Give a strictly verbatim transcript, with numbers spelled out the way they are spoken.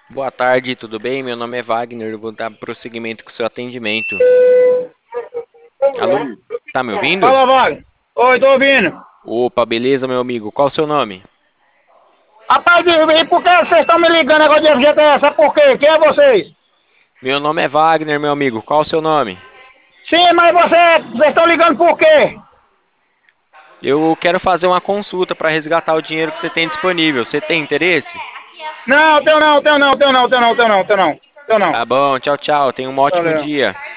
Boa tarde, tudo bem? Meu nome é Wagner, eu vou dar prosseguimento com o seu atendimento. Alô, tá me ouvindo? Fala, Wagner. Oi, tô ouvindo. Opa, beleza, meu amigo? Qual o seu nome? Rapaz, e e por que vocês estão me ligando agora de F G T S? É por quê? Quem é vocês? Meu nome é Wagner, meu amigo. Qual o seu nome? Sim, mas você, vocês estão ligando por quê? Eu quero fazer uma consulta para resgatar o dinheiro que você tem disponível. Você tem interesse? Não, teu não, teu não, teu não, teu não, teu não, teu não, teu não. Tá bom, tchau, tchau. Tenha um ótimo Valeu. dia.